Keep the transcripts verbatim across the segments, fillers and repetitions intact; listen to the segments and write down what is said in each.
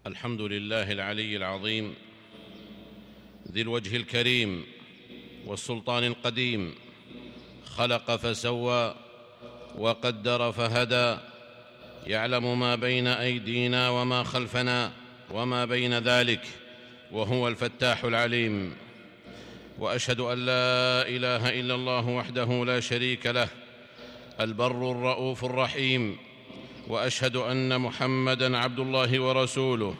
الحمد لله العلي العظيم ذي الوجه الكريم والسلطان القديم، خلق فسوى وقدر فهدى، يعلم ما بين أيدينا وما خلفنا وما بين ذلك، وهو الفتاح العليم. وأشهد أن لا إله إلا الله وحده لا شريك له، البر الرؤوف الرحيم. وأشهد أن محمدًا عبد الله ورسوله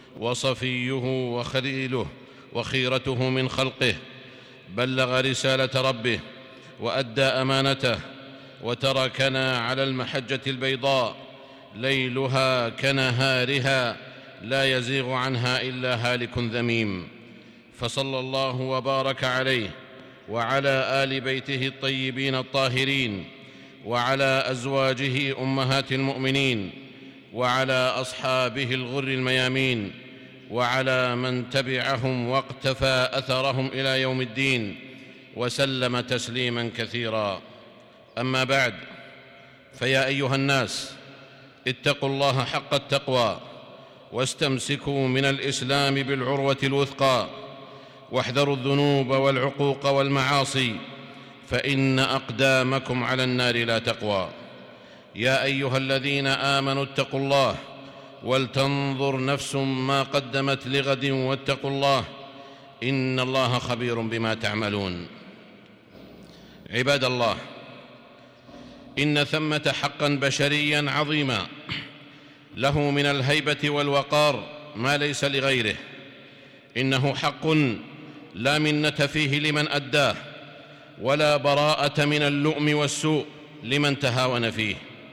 وصفيه وخليله وخيرته من خلقه، بلغ رسالة ربه وأدى أمانته، وتركنا على المحجة البيضاء ليلها كنهارها لا يزيغ عنها إلا هالك ذميم. فصلى الله وبارك عليه وعلى آل بيته الطيبين الطاهرين، وعلى أزواجه أمهات المؤمنين، وعلى أصحابه الغر الميامين، وعلى من تبعهم واقتفى أثرهم إلى يوم الدين، وسلم تسليما كثيرا. أما بعد، فيا أيها الناس، اتقوا الله حق التقوى، واستمسكوا من الإسلام بالعروة الوثقى، واحذروا الذنوب والعقوق والمعاصي، فإن أقدامكم على النار لا تقوى. يا أيها الذين آمنوا اتقوا الله ولتنظر نفس ما قدمت لغد، واتقوا الله إن الله خبير بما تعملون. عباد الله، إن ثمة حقا بشريا عظيما له من الهيبة والوقار ما ليس لغيره. إنه حق لا منة فيه لمن أداه، ولا براءة من اللؤم والسوء لمن تهاون فيه.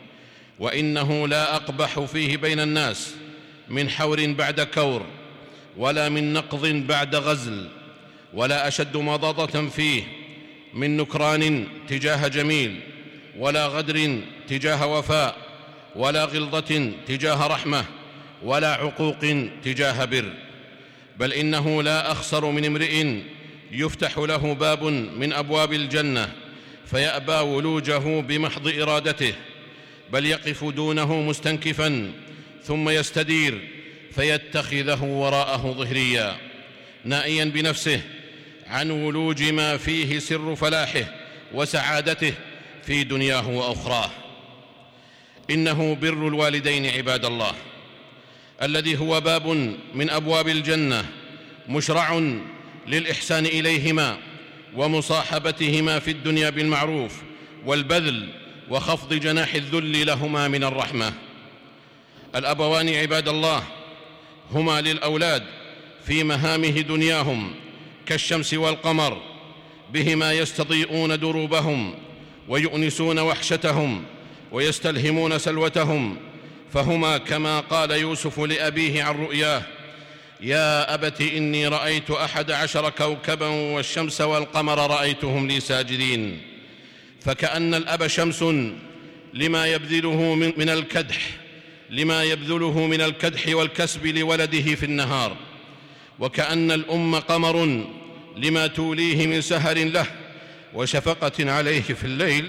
وإنه لا أقبح فيه بين الناس من حور بعد كور، ولا من نقض بعد غزل، ولا أشد مضاضة فيه من نكران تجاه جميل، ولا غدر تجاه وفاء، ولا غلظة تجاه رحمة، ولا عقوق تجاه بر. بل إنه لا أخسر من امرئ يفتح له باب من أبواب الجنة فيأبى ولوجه بمحض إرادته، بل يقف دونه مستنكفا ثم يستدير فيتخذه وراءه ظهريا، نائيا بنفسه عن ولوج ما فيه سر فلاحه وسعادته في دنياه وأخراه. إنه بر الوالدين عباد الله، الذي هو باب من أبواب الجنة، مشرع للإحسان إليهما ومصاحبتهما في الدنيا بالمعروف والبذل وخفض جناح الذل لهما من الرحمة. الأبوان عباد الله هما للأولاد في مهامه دنياهم كالشمس والقمر، بهما يستضيئون دروبهم ويؤنسون وحشتهم ويستلهمون سلوتهم. فهما كما قال يوسف لأبيه عن رؤياه: يا أبت إني رأيت أحد عشر كوكبا والشمس والقمر رأيتهم لي ساجدين. فكأن الأب شمس لما يبذله من الكدح لما يبذله من الكدح والكسب لولده في النهار، وكأن الأم قمر لما توليه من سهر له وشفقة عليه في الليل.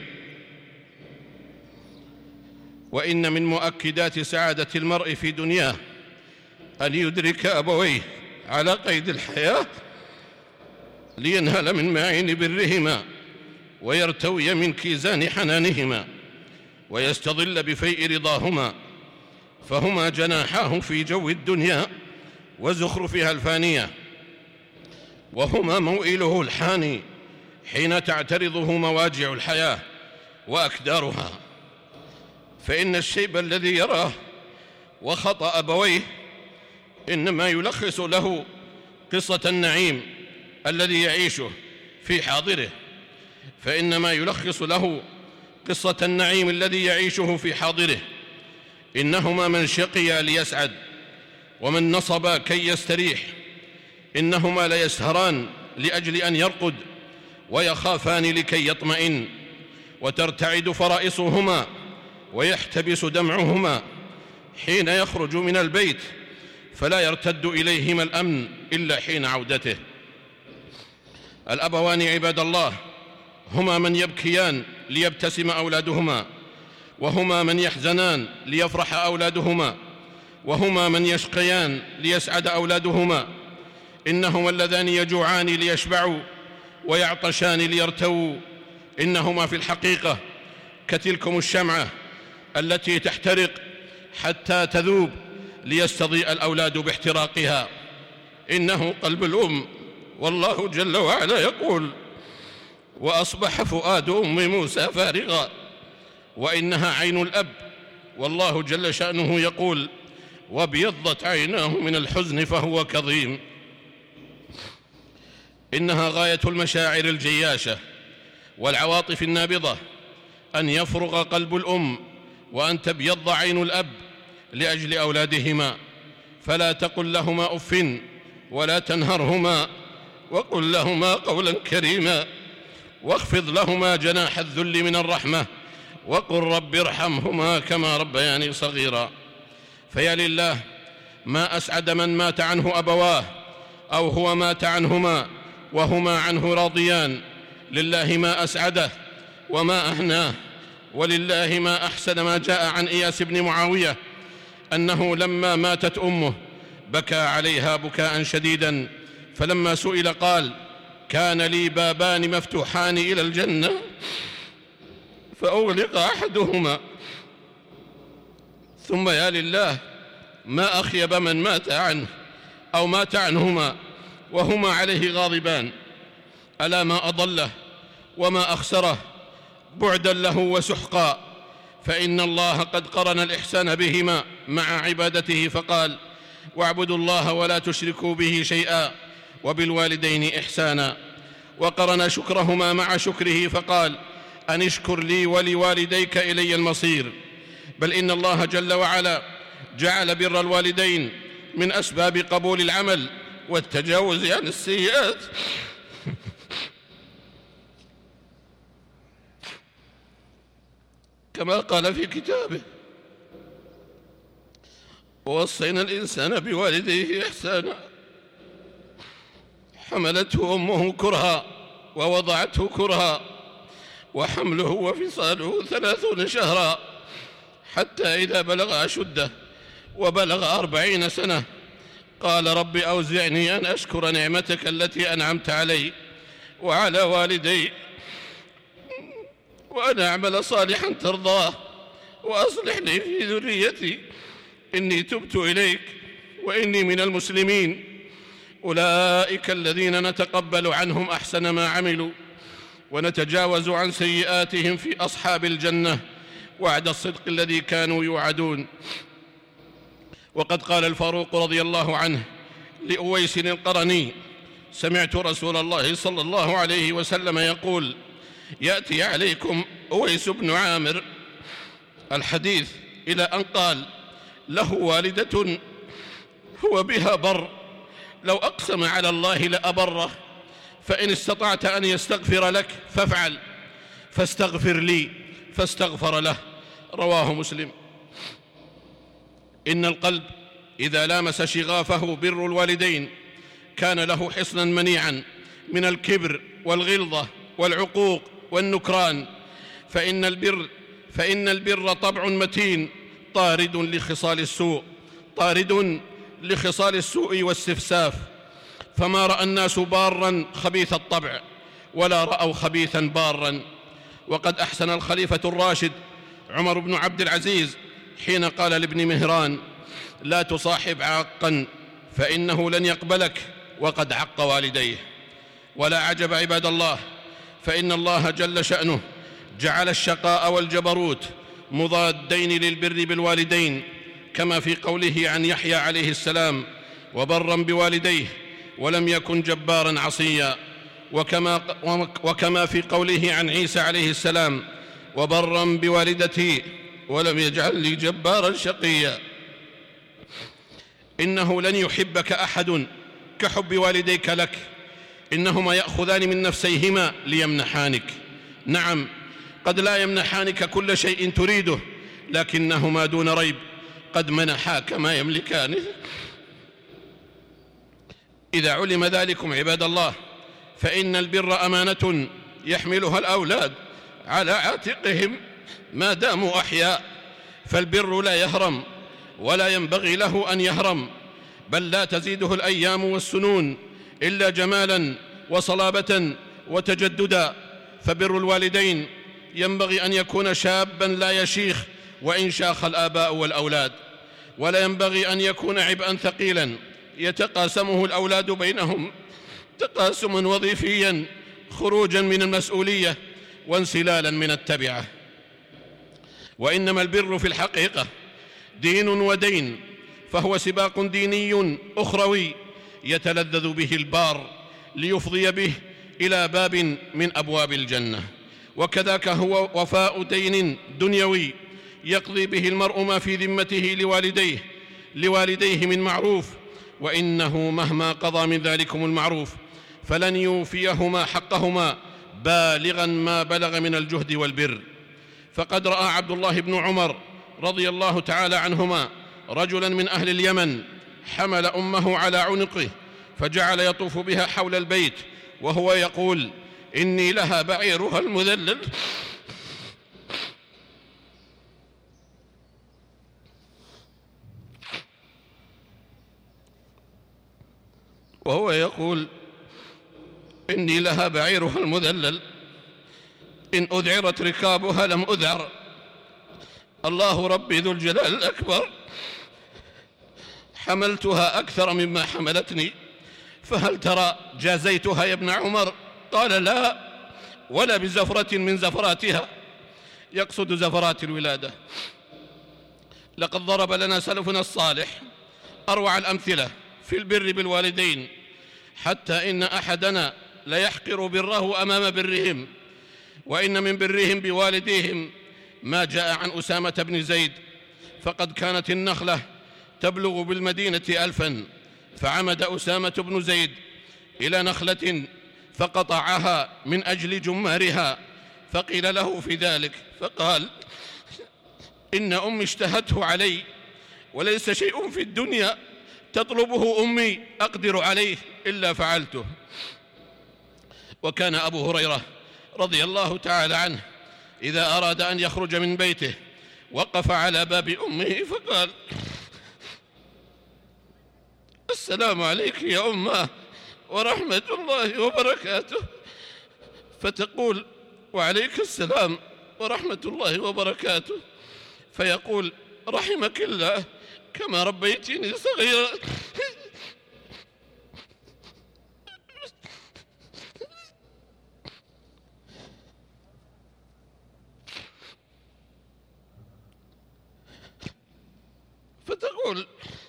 وإن من مؤكدات سعادة المرء في دنياه أن يدرك أبويه على قيد الحياة لينهل من معين برهما، ويرتوي من كيزان حنانهما، ويستظل بفيء رضاهما، فهما جناحاه في جو الدنيا وزخرفها الفانية، وهما موئله الحاني حين تعترضه مواجع الحياة وأكدارها. فإن الشيب الذي يراه وخطأ أبويه إنما يلخص له قصة النعيم الذي يعيشه في حاضره، فإنما يلخص له قصة النعيم الذي يعيشه في حاضره. إنهما من شقي ليسعد، ومن نصب كي يستريح. إنهما ليسهران لأجل أن يرقد، ويخافان لكي يطمئن، وترتعد فرائصهما ويحتبس دمعهما حين يخرج من البيت، فلا يرتد إليهما الأمن إلا حين عودته. الأبوان عباد الله هما من يبكيان ليبتسم أولادهما، وهما من يحزنان ليفرح أولادهما، وهما من يشقيان ليسعد أولادهما، إنهما اللذان يجوعان ليشبعوا ويعطشان ليرتووا، إنهما في الحقيقة كتلكم الشمعة التي تحترق حتى تذوب ليستضيء الأولاد باحتراقها. إنه قلب الأم، والله جل وعلا يقول: وأصبح فؤاد أم موسى فارغا. وإنها عين الأب، والله جل شأنه يقول: وابيضت عيناه من الحزن فهو كظيم. إنها غاية المشاعر الجياشة والعواطف النابضة أن يفرغ قلب الأم وأن تبيض عين الأب لأجل أولادهما، فلا تقل لهما أف ولا تنهرهما، وقل لهما قولا كريما، واخفض لهما جناح الذل من الرحمة، وقل رب ارحمهما كما ربياني صغيرا. فيا لله ما أسعد من مات عنه أبواه أو هو مات عنهما وهما عنه راضيان. لله ما أسعده وما أهناه، ولله ما أحسن ما جاء عن إياس بن معاوية أنه لما ماتت أمه بكى عليها بكاء شديدا، فلما سئل قال: كان لي بابان مفتوحان إلى الجنة فأغلق أحدهما. ثم يا لله ما أخيب من مات عنه أو مات عنهما وهما عليه غاضبان. ألا ما أضله وما أخسره بعدا له وسحقا، فإن الله قد قرن الإحسان بهما مع عبادته فقال: واعبدوا الله ولا تشركوا به شيئا وبالوالدين إحسانا. وقرن شكرهما مع شكره فقال: أن اشكر لي ولوالديك إلي المصير. بل إن الله جل وعلا جعل بر الوالدين من أسباب قبول العمل والتجاوز عن السيئات، كما قال في كتابه: ووصينا الإنسان بوالديه إحسانا حملته أمه كرها ووضعته كرها وحمله وفصاله ثلاثون شهرا حتى إذا بلغ أشده وبلغ أربعين سنة قال: رب أوزعني أن أشكر نعمتك التي أنعمت علي وعلى والدي وأن أعمل صالحا ترضاه وأصلح لي في ذريتي إني تبت إليك وإني من المسلمين. أولئك الذين نتقبل عنهم أحسن ما عملوا ونتجاوز عن سيئاتهم في أصحاب الجنة وعد الصدق الذي كانوا يوعدون. وقد قال الفاروق رضي الله عنه لأويس القرني: سمعت رسول الله صلى الله عليه وسلم يقول: يأتي عليكم أويس بن عامر الحديث، إلى أن قال: له والدة هو بها بر، لو أقسم على الله لأبره، فإن استطعت أن يستغفر لك فافعل، فاستغفر لي فاستغفر له. رواه مسلم. إن القلب إذا لامس شغافه بر الوالدين كان له حصنا منيعا من الكبر والغلظة والعقوق والنكران، فإن البر فإن البر طبع متين طارد لخصال السوء طارد لخصال السوء والاستفساف. فما رأى الناس بارا خبيث الطبع ولا رأوا خبيثا بارا. وقد أحسن الخليفة الراشد عمر بن عبد العزيز حين قال لابن مهران: لا تصاحب عاقا فإنه لن يقبلك وقد عق والديه. ولا عجب عباد الله، فإن الله جل شأنه جعل الشقاء والجبروت مضادين للبر بالوالدين، كما في قوله عن يحيى عليه السلام: وبرا بوالديه ولم يكن جبارا عصيا. وكما, وكما في قوله عن عيسى عليه السلام: وبرا بوالدتي ولم يجعل لي جبارا شقيا. إنه لن يحبك أحد كحب والديك لك، إنهما يأخذان من نفسيهما ليمنحانك. نعم، قد لا يمنحانك كل شيء تريده، لكنهما دون ريب قد منحاك ما يملكانه. إذا علم ذلكم عباد الله، فإن البر أمانة يحملها الأولاد على عاتقهم ما داموا أحياء، فالبر لا يهرم ولا ينبغي له أن يهرم، بل لا تزيده الأيام والسنون إلا جمالا وصلابة وتجددا. فبر الوالدين ينبغي أن يكون شابا لا يشيخ وإن شاخ الآباء والأولاد، ولا ينبغي أن يكون عبئا ثقيلا يتقاسمه الأولاد بينهم تقاسما وظيفيا خروجا من المسؤولية وانسلالا من التبعة. وإنما البر في الحقيقة دين ودين، فهو سباق ديني أخروي يتلذذ به البار ليفضي به إلى باب من أبواب الجنة، وكذاك هو وفاء دين دنيوي يقضي به المرء ما في ذمته لوالديه لوالديه من معروف، وإنه مهما قضى من ذلكم المعروف فلن يوفيهما حقهما بالغا ما بلغ من الجهد والبر. فقد رأى عبد الله بن عمر رضي الله تعالى عنهما رجلا من أهل اليمن حمل أمه على عنقه فجعل يطوف بها حول البيت وهو يقول: إني لها بعيرها المذلل. وهو يقول: إني لها بعيرها المذلل، إن أذعرت ركابها لم أذعر، الله ربي ذو الجلال الأكبر، حملتها أكثر مما حملتني، فهل ترى جازيتها يا ابن عمر؟ قال: لا، ولا بزفرة من زفراتها، يقصد زفرات الولادة. لقد ضرب لنا سلفنا الصالح أروع الأمثلة في البر بالوالدين، حتى إن أحدنا ليحقر بره أمام برهم. وإن من برهم بوالديهم ما جاء عن أسامة بن زيد، فقد كانت النخلة تبلغ بالمدينة ألفا، فعمد أسامة بن زيد إلى نخلة فقطعها من أجل جمارها، فقيل له في ذلك فقال: إن أمي اشتهته علي، وليس شيء في الدنيا تطلبه أمي أقدر عليه إلا فعلته. وكان أبو هريرة رضي الله تعالى عنه إذا أراد أن يخرج من بيته وقف على باب أمه فقال: السلام عليك يا أمه ورحمة الله وبركاته، فتقول: وعليك السلام ورحمة الله وبركاته، فيقول: رحمك الله كما ربيتني صغيرا. فتقول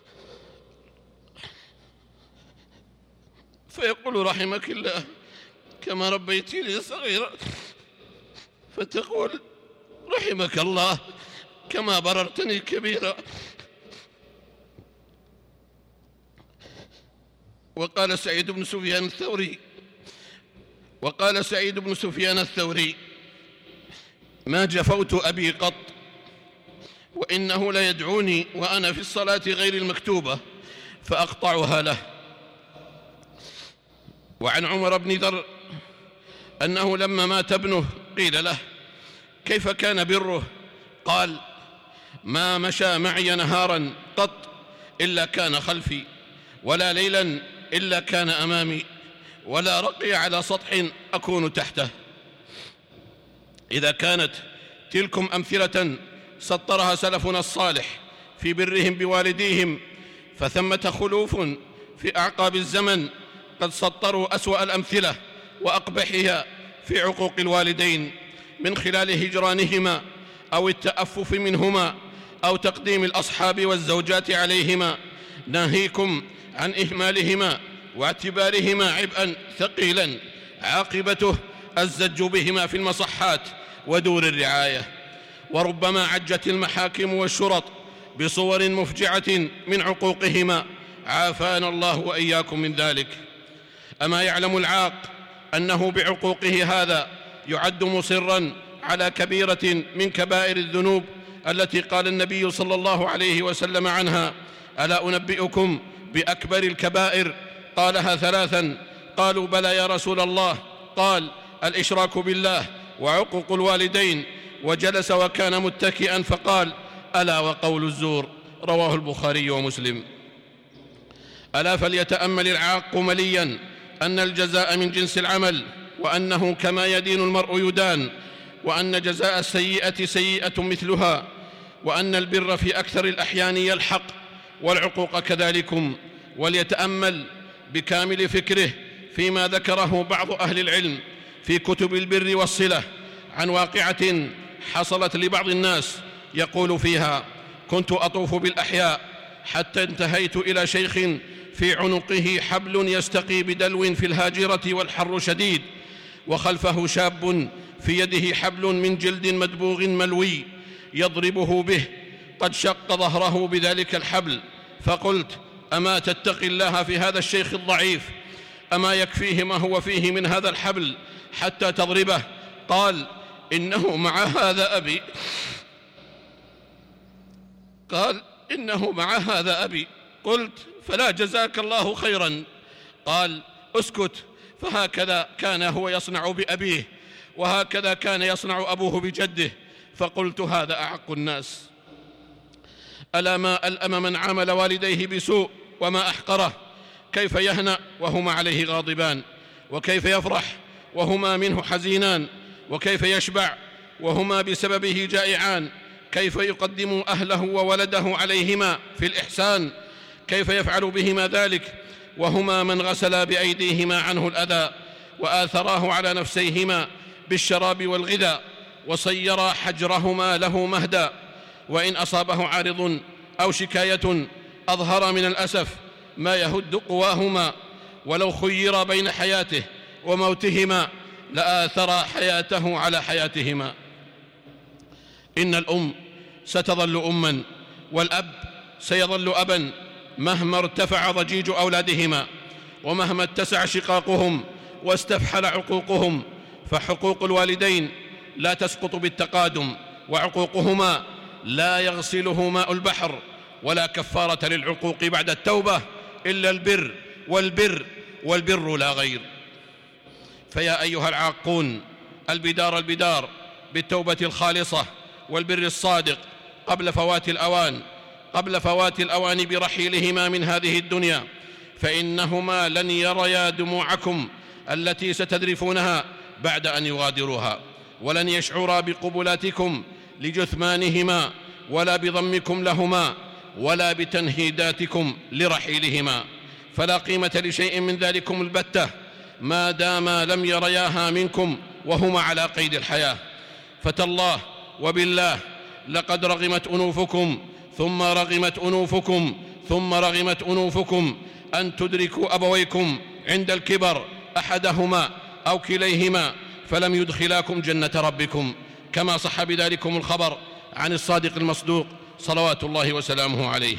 فيقول: رحمك الله كما ربيتني صغيرا، فتقول: رحمك الله كما بررتني كبيرا. وقال سعيد بن سفيان الثوري وقال سعيد بن سفيان الثوري: ما جفوت أبي قط، وإنه ليدعوني وأنا في الصلاة غير المكتوبة فأقطعها له. وعن عمر بن ذر أنه لما مات ابنه قيل له: كيف كان بره؟ قال: ما مشى معي نهارا قط إلا كان خلفي، ولا ليلا إلا كان أمامي، ولا رقي على سطح أكون تحته. إذا كانت تلكم أمثلة سطرها سلفنا الصالح في برهم بوالديهم، فثمة خلوف في أعقاب الزمن قد سطروا أسوأ الأمثلة وأقبحها في عقوق الوالدين، من خلال هجرانهما أو التأفف منهما أو تقديم الأصحاب والزوجات عليهما، ناهيكم عن إهمالهما واعتبارهما عبئا ثقيلا عاقبته الزج بهما في المصحات ودور الرعاية. وربما عجت المحاكم والشرط بصور مفجعة من عقوقهما، عافانا الله وإياكم من ذلك. أما يعلم العاق أنه بعقوقه هذا يعد مصرا على كبيرة من كبائر الذنوب التي قال النبي صلى الله عليه وسلم عنها: ألا أنبئكم بأكبر الكبائر؟ قالها ثلاثا. قالوا: بلى يا رسول الله. قال: الإشراك بالله وعقوق الوالدين. وجلس وكان متكئا فقال: ألا وقول الزور، رواه البخاري ومسلم. ألا فليتأمل العاق مليا أن الجزاء من جنس العمل، وأنه كما يدين المرء يدان، وأن جزاء السيئة سيئة مثلها، وأن البر في أكثر الأحيان يلحق والعقوق كذلكم. وليتأمل بكامل فكره فيما ذكره بعض أهل العلم في كتب البر والصلة عن واقعة حصلت لبعض الناس، يقول فيها: كنت أطوف بالأحياء حتى انتهيت إلى شيخ في عنقه حبل يستقي بدلو في الهاجرة والحر شديد، وخلفه شاب في يده حبل من جلد مدبوغ ملوي يضربه به، قد شق ظهره بذلك الحبل. فقلت: أما تتقي الله في هذا الشيخ الضعيف؟ أما يكفيه ما هو فيه من هذا الحبل حتى تضربه؟ قال: إنه مع هذا أبي قال إنه مع هذا أبي. قلت: فلا جزاك الله خيرا. قال: اسكت، فهكذا كان هو يصنع بأبيه، وهكذا كان يصنع أبوه بجده. فقلت: هذا أعق الناس. ألا ما ألأم من عامل والديه بسوء وما أحقره، كيف يهنأ وهما عليه غاضبان، وكيف يفرح وهما منه حزينان، وكيف يشبع وهما بسببه جائعان، كيف يقدم أهله وولده عليهما في الإحسان، كيف يفعل بهما ذلك وهما من غسلا بأيديهما عنه الأذى وآثراه على نفسيهما بالشراب والغذاء، وصيرا حجرهما له مهدا. وإن أصابه عارض أو شكاية أظهر من الأسف ما يهد قواهما، ولو خير بين حياته وموتهما لآثر حياته على حياتهما. إن الأم ستظل أماً، والأب سيظل أباً، مهما ارتفع ضجيج أولادهما، ومهما اتسع شقاقهم واستفحل عقوقهم. فحقوق الوالدين لا تسقط بالتقادم، وعقوقهما لا يغسله ماء البحر، ولا كفارة للعقوق بعد التوبة إلا البر، والبر والبر لا غير. فيا أيها العاقون، البدار البدار بالتوبة الخالصة والبر الصادق قبل فوات الأوان قبل فوات الأوان برحيلهما من هذه الدنيا، فإنهما لن يريا دموعكم التي ستذرفونها بعد أن يغادروها، ولن يشعرا بقبلاتكم لجثمانهما، ولا بضمكم لهما، ولا بتنهيداتكم لرحيلهما. فلا قيمة لشيء من ذلكم البتة ما دام لم يرياها منكم وهما على قيد الحياة. فتالله وبالله لقد رغمت أنوفكم ثم رغمت أنوفكم ثم رغمت أنوفكم أن تدركوا أبويكم عند الكبر أحدهما أو كليهما فلم يدخلاكم جنة ربكم، كما صح بذلكم الخبر عن الصادق المصدوق صلوات الله وسلامه عليه.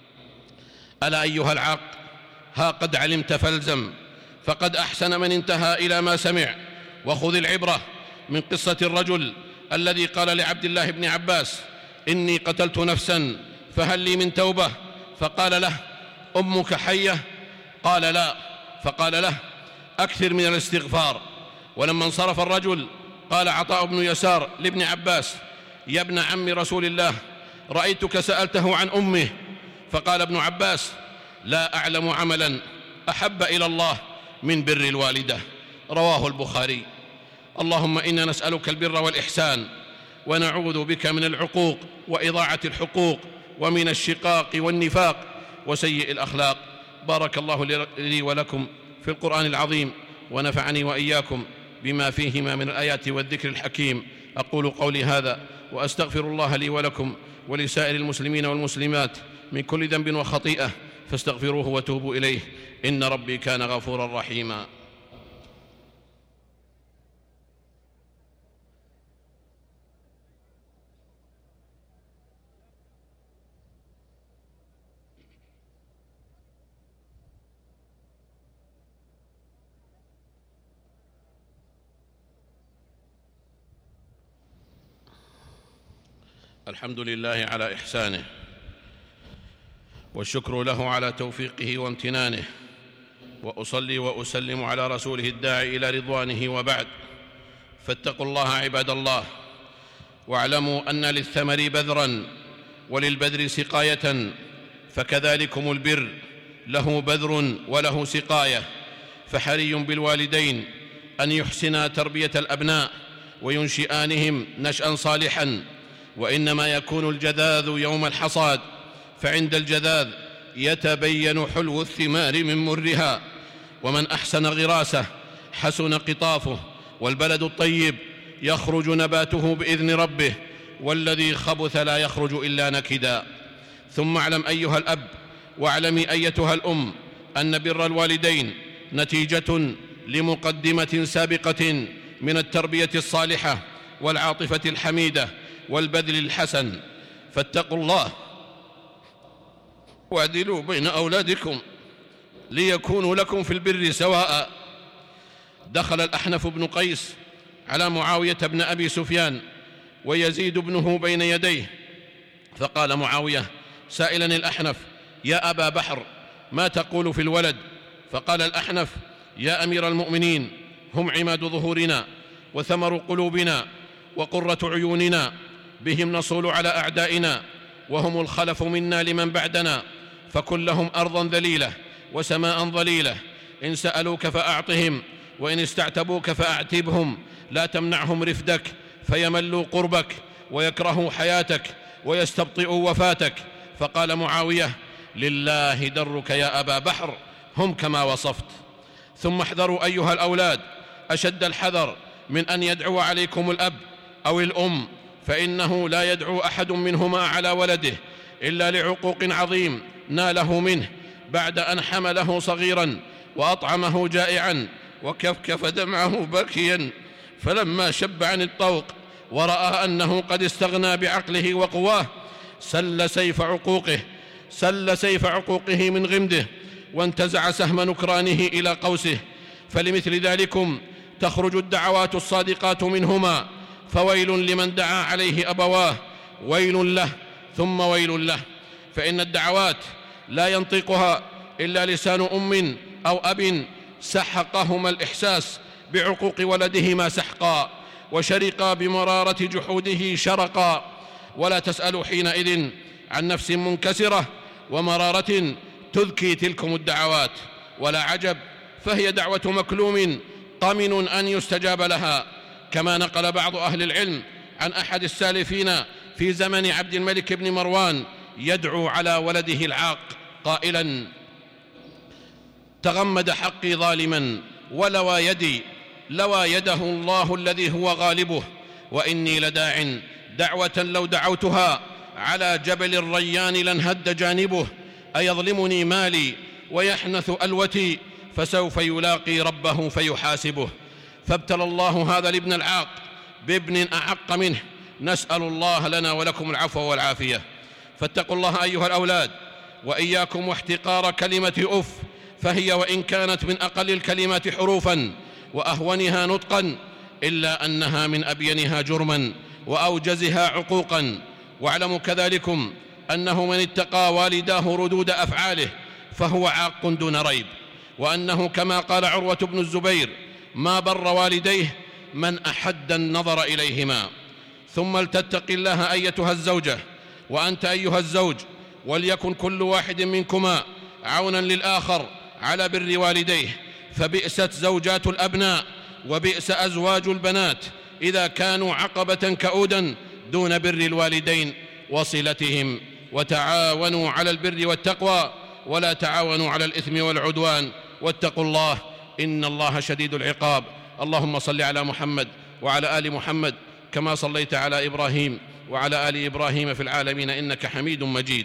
ألا أيها العاق، ها قد علمت فالزم، فقد أحسن من انتهى إلى ما سمع. وخذ العبرة من قصة الرجل الذي قال لعبد الله بن عباس: إني قتلت نفسا فهل لي من توبة؟ فقال له: أمك حية؟ قال: لا. فقال له: أكثر من الاستغفار. ولما انصرف الرجل قال عطاء بن يسار لابن عباس: يا ابن عم رسول الله، رأيتك سألته عن أمه. فقال ابن عباس: لا أعلم عملا أحب إلى الله من بر الوالدة. رواه البخاري. اللهم إنا نسألك البر والإحسان، ونعوذ بك من العقوق وإضاعة الحقوق، ومن الشقاق والنفاق وسيء الأخلاق. بارك الله لي ولكم في القرآن العظيم، ونفعني وإياكم بما فيهما من الآيات والذكر الحكيم. أقول قولي هذا وأستغفر الله لي ولكم ولسائر المسلمين والمسلمات من كل ذنب وخطيئة، فاستغفروه وتوبوا إليه، إن ربي كان غفورا رحيما. الحمد لله على إحسانه، والشكر له على توفيقه وامتنانه، وأصلي وأسلم على رسوله الداعي إلى رضوانه، وبعد. فاتقوا الله عباد الله، واعلموا أن للثمر بذرا وللبذر سقاية، فكذلكم البر له بذر وله سقاية، فحري بالوالدين أن يحسنا تربية الأبناء وينشئانهم نشأ صالحا، وإنما يكون الجذاذ يوم الحصاد، فعند الجذاذ يتبين حلو الثمار من مرها، ومن أحسن غراسه حسن قطافه، والبلد الطيب يخرج نباته بإذن ربه، والذي خبث لا يخرج إلا نكدا. ثم اعلم أيها الأب واعلمي أيتها الأم أن بر الوالدين نتيجة لمقدمة سابقة من التربية الصالحة والعاطفة الحميدة والبذل الحسن، فاتقوا الله واعدلوا بين أولادكم ليكونوا لكم في البر سواء. دخل الأحنف بن قيس على معاوية بن أبي سفيان ويزيد ابنه بين يديه، فقال معاوية سائلا الأحنف: يا أبا بحر، ما تقول في الولد؟ فقال الأحنف: يا أمير المؤمنين، هم عماد ظهورنا وثمر قلوبنا وقرة عيوننا، بهم نصول على أعدائنا، وهم الخلف منا لمن بعدنا، فكن لهم أرضا ذليلة وسماء ظليلة، إن سألوك فأعطهم، وإن استعتبوك فأعتبهم، لا تمنعهم رفدك فيملوا قربك ويكرهوا حياتك ويستبطئوا وفاتك. فقال معاوية: لله درك يا أبا بحر، هم كما وصفت. ثم احذروا أيها الأولاد أشد الحذر من أن يدعو عليكم الأب أو الأم، فإنه لا يدعو أحد منهما على ولده إلا لعقوق عظيم ناله منه بعد أن حمله صغيرا وأطعمه جائعا وكفكف دمعه باكيا، فلما شب عن الطوق ورأى أنه قد استغنى بعقله وقواه سل سيف عقوقه سل سيف عقوقه من غمده، وانتزع سهم نكرانه إلى قوسه. فلمثل ذلكم تخرج الدعوات الصادقات منهما، فويل لمن دعا عليه أبواه، ويل له ثم ويل له. فإن الدعوات لا ينطقها إلا لسان أم أو أب سحقهما الإحساس بعقوق ولدهما سحقا، وشرقا بمرارة جحوده شرقا، ولا تسألوا حينئذ عن نفس منكسرة ومرارة تذكي تلكم الدعوات، ولا عجب، فهي دعوة مكلوم طمن أن يستجاب لها، كما نقل بعض أهل العلم عن أحد السالفين في زمن عبد الملك بن مروان يدعو على ولده العاق قائلا: تغمد حقي ظالما ولوى يدي، لوى يده الله الذي هو غالبه، وإني لداع دعوة لو دعوتها على جبل الريان لانهد جانبه، أيظلمني مالي ويحنث ألوتي، فسوف يلاقي ربه فيحاسبه. فابتلى الله هذا الابن العاق بابن أعق منه، نسأل الله لنا ولكم العفو والعافية. فاتقوا الله أيها الأولاد، وإياكم واحتقار كلمة أف، فهي وإن كانت من أقل الكلمات حروفا وأهونها نطقا، إلا أنها من أبينها جرما وأوجزها عقوقا. واعلموا كذلكم أنه من اتقى والداه ردود أفعاله فهو عاق دون ريب، وأنه كما قال عروة بن الزبير: ما بر والديه من أحد النظر إليهما. ثم لتتق الله أيتها الزوجة، وأنت أيها الزوج، وليكن كل واحد منكما عونا للآخر على بر والديه، فبئست زوجات الأبناء وبئس أزواج البنات إذا كانوا عقبة كؤودا دون بر الوالدين وصلتهم. وتعاونوا على البر والتقوى ولا تعاونوا على الإثم والعدوان، واتقوا الله إن الله شديد العقاب. اللهم صل على محمد وعلى آل محمد كما صليت على إبراهيم وعلى آل إبراهيم في العالمين إنك حميد مجيد.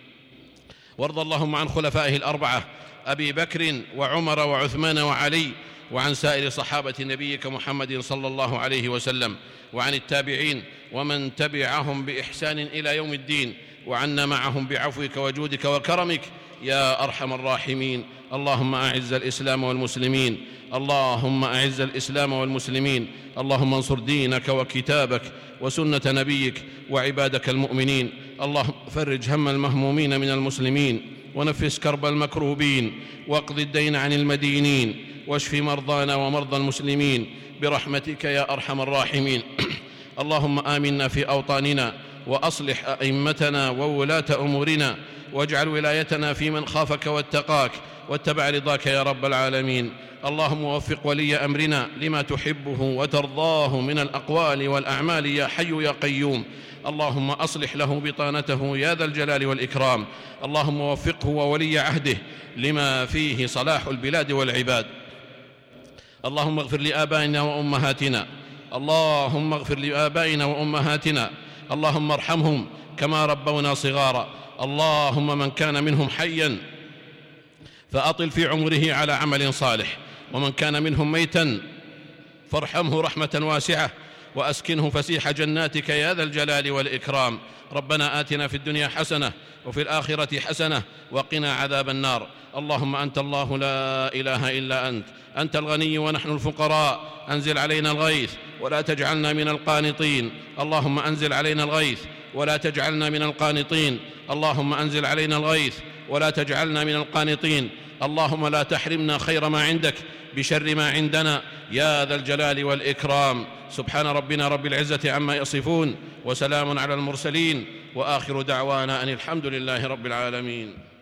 وارض اللهم عن خلفائه الأربعة أبي بكر وعمر وعثمان وعلي، وعن سائر صحابة نبيك محمد صلى الله عليه وسلم، وعن التابعين ومن تبعهم بإحسان إلى يوم الدين، وعنا معهم بعفوك وجودك وكرمك يا أرحم الراحمين. اللهم أعز الإسلام والمسلمين، اللهم أعز الإسلام والمسلمين، اللهم انصر دينك وكتابك وسنة نبيك وعبادك المؤمنين. اللهم فرج هم المهمومين من المسلمين، ونفس كرب المكروبين، واقض الدين عن المدينين، واشف مرضانا ومرضى المسلمين برحمتك يا أرحم الراحمين. اللهم آمنا في أوطاننا، وأصلح أئمتنا وولاة أمورنا، واجعل ولايتنا في من خافك واتقاك واتبع رضاك يا رب العالمين. اللهم وفق ولي أمرنا لما تحبه وترضاه من الأقوال والأعمال يا حي يا قيوم. اللهم أصلح له بطانته يا ذا الجلال والإكرام. اللهم وفقه وولي عهده لما فيه صلاح البلاد والعباد. اللهم اغفر لآبائنا وأمهاتنا اللهم اغفر لآبائنا وأمهاتنا اللهم ارحمهم كما ربونا صغارا. اللهم من كان منهم حيا فأطل في عمره على عمل صالح، ومن كان منهم ميتا فارحمه رحمة واسعة وأسكنه فسيح جناتك يا ذا الجلال والإكرام. ربنا آتنا في الدنيا حسنة وفي الآخرة حسنة وقنا عذاب النار. اللهم أنت الله لا إله إلا أنت، أنت الغني ونحن الفقراء. أنزل علينا الغيث ولا تجعلنا من القانطين. اللهم أنزل علينا الغيث ولا تجعلنا من القانطين. اللهم أنزل علينا الغيث ولا تجعلنا من القانطين. اللهم لا تحرمنا خير ما عندك بشر ما عندنا يا ذا الجلال والإكرام. سبحان ربنا رب العزة عما يصفون، وسلام على المرسلين، وآخر دعوانا أن الحمد لله رب العالمين.